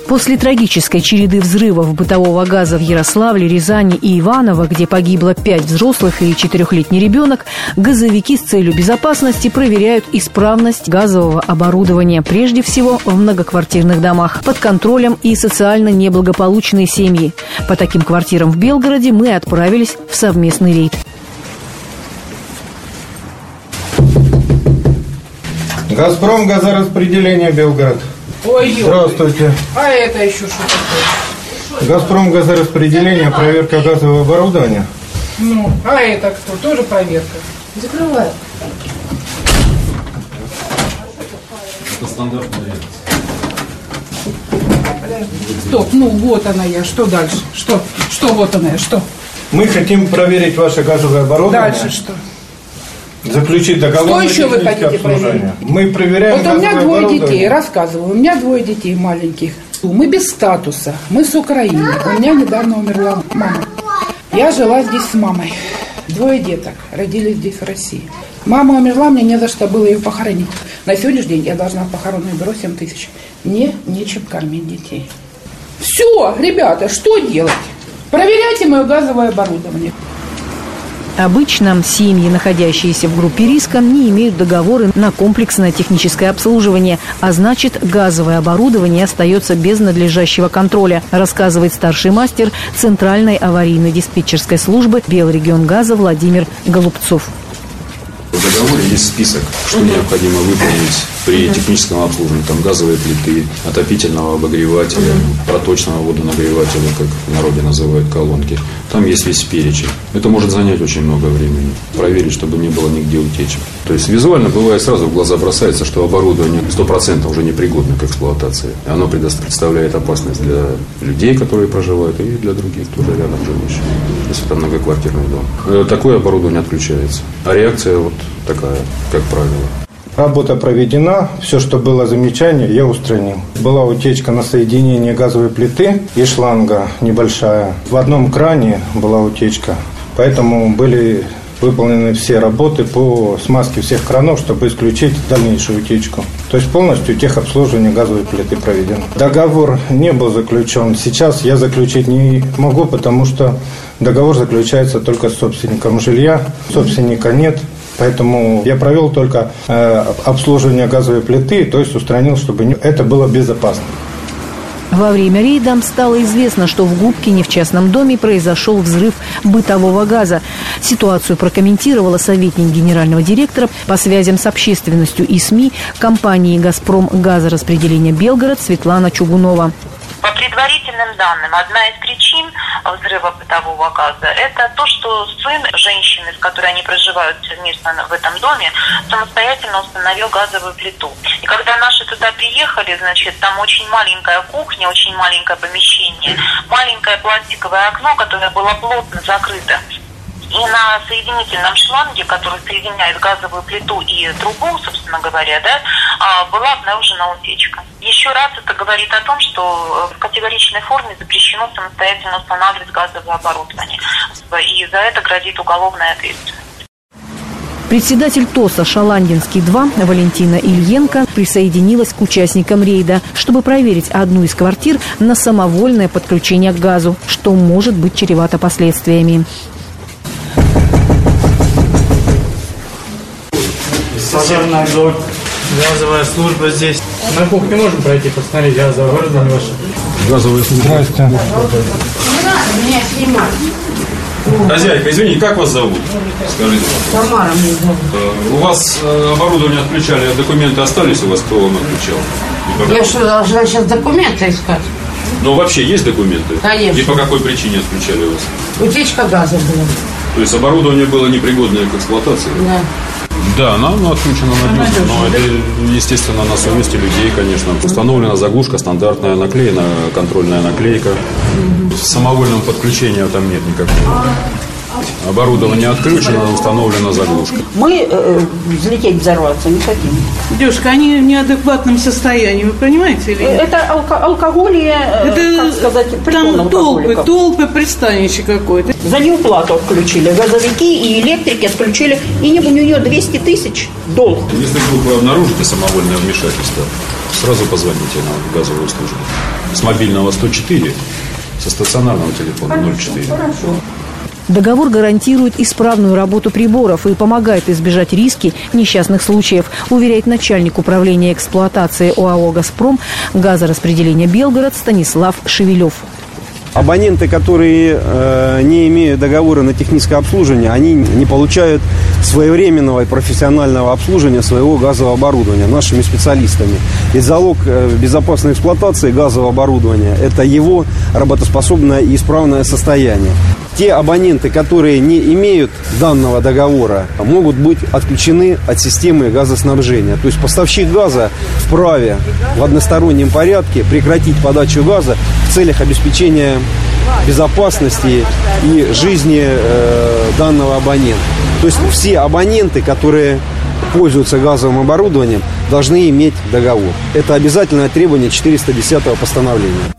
После трагической череды взрывов бытового газа в Ярославле, Рязани и Иваново, где погибло 5 взрослых и 4-летний ребенок, газовики с целью безопасности проверяют исправность газового оборудования, прежде всего в многоквартирных домах, под контролем и социально неблагополучные семьи. По таким квартирам в Белгороде мы отправились в совместный рейд. «Газпром», газораспределение, Белгород. Ой, здравствуйте. А это еще что такое? «Газпром», газораспределение, проверка газового оборудования. Ну, а это кто? Тоже проверка. Закрывай. Это стандартная реакция. Стоп, ну вот она я. Что дальше? Что вот она я? Что? Мы хотим проверить ваше газовое оборудование. Дальше что? Заключить договор. Что еще вы хотите проверить? Мы проверяем Вот у меня газовое 2 оборудование. детей, рассказываю. У меня 2 детей маленьких. Мы без статуса. Мы с Украины. У меня недавно умерла мама. Я жила здесь с мамой. 2 деток родились здесь, в России. Мама умерла, мне не за что было ее похоронить. На сегодняшний день я должна в похоронное бюро 7 тысяч. Мне нечем кормить детей. Все, ребята, что делать? Проверяйте мое газовое оборудование. Обычно семьи, находящиеся в группе риска, не имеют договоры на комплексное техническое обслуживание, а значит, газовое оборудование остается без надлежащего контроля, рассказывает старший мастер Центральной аварийной диспетчерской службы Белрегионгаза Владимир Голубцов. В договоре есть список, что необходимо выполнить при техническом обслуживании. Там газовые плиты, отопительного обогревателя, проточного водонагревателя, как в народе называют колонки. Там есть весь перечень. Это может занять очень много времени. Проверить, чтобы не было нигде утечек. То есть визуально бывает сразу в глаза бросается, что оборудование 100% уже непригодно к эксплуатации. Оно представляет опасность для людей, которые проживают, и для других тоже рядом живущих, если это многоквартирный дом. Такое оборудование отключается. А реакция вот такая, как правило. Работа проведена, все, что было замечание, я устранил. Была утечка на соединении газовой плиты и шланга небольшая. В одном кране была утечка, поэтому были выполнены все работы по смазке всех кранов, чтобы исключить дальнейшую утечку. То есть полностью техобслуживание газовой плиты проведено. Договор не был заключен. Сейчас я заключить не могу, потому что договор заключается только с собственником жилья. Собственника нет. Поэтому я провел только обслуживание газовой плиты, то есть устранил, чтобы это было безопасно. Во время рейда стало известно, что в Губкине в частном доме произошел взрыв бытового газа. Ситуацию прокомментировала советник генерального директора по связям с общественностью и СМИ компании «Газпром» газораспределения Белгород Светлана Чугунова. По предварительным данным, одна из причин взрыва бытового газа – это то, что сын женщины, с которой они проживают совместно в этом доме, самостоятельно установил газовую плиту. И когда наши туда приехали, значит, там очень маленькая кухня, очень маленькое помещение, маленькое пластиковое окно, которое было плотно закрыто. И на соединительном шланге, который соединяет газовую плиту и трубу, собственно говоря, была обнаружена утечка. Еще раз это говорит о том, что в категоричной форме запрещено самостоятельно устанавливать газовое оборудование. И за это грозит уголовная ответственность. Председатель ТОСа «Шаландинский-2» Валентина Ильенко присоединилась к участникам рейда, чтобы проверить одну из квартир на самовольное подключение к газу, что может быть чревато последствиями. Пожарная дом, газовая служба здесь. На кухне можем пройти, посмотреть газовое оборудование ваше? Газовая служба. Здравствуйте. Меня снимать. Хозяйка, извини, как вас зовут? Скажите. Тамара меня зовут. У вас оборудование отключали, а документы остались у вас, кто вам отключал? Я что, должна сейчас документы искать? Ну, вообще есть документы? Конечно. И по какой причине отключали вас? Утечка газа была. То есть оборудование было непригодное к эксплуатации? Да. Да, она отключена надежно, но это, естественно, на совести людей, конечно. Установлена заглушка стандартная, наклеена контрольная наклейка. Самовольного подключения там нет никакого. Оборудование отключено, установлена заглушка. Мы взлететь, взорваться не хотим. Девушка, они в неадекватном состоянии, вы понимаете? Или нет? Это алкоголь, как сказать, там толпы, пристанище какое-то. За неуплату отключили. Газовики и электрики отключили. И у нее 200 тысяч долг. Если вдруг вы обнаружите самовольное вмешательство, сразу позвоните на газовую службу. С мобильного 104, со стационарного телефона 04. Договор гарантирует исправную работу приборов и помогает избежать риски несчастных случаев, уверяет начальник управления эксплуатации ОАО «Газпром» газораспределения Белгород Станислав Шевелев. Абоненты, которые не имеют договора на техническое обслуживание, они не получают своевременного и профессионального обслуживания своего газового оборудования нашими специалистами. Ведь залог безопасной эксплуатации газового оборудования – это его работоспособное и исправное состояние. Те абоненты, которые не имеют данного договора, могут быть отключены от системы газоснабжения. То есть поставщик газа вправе в одностороннем порядке прекратить подачу газа в целях обеспечения безопасности и жизни данного абонента. То есть все абоненты, которые пользуются газовым оборудованием, должны иметь договор. Это обязательное требование 410-го постановления.